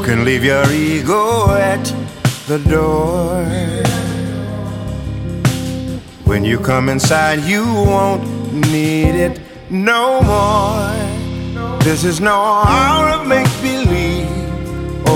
can leave your ego at the door. When you come inside, you won't need it no more. This is no hour of make-believe.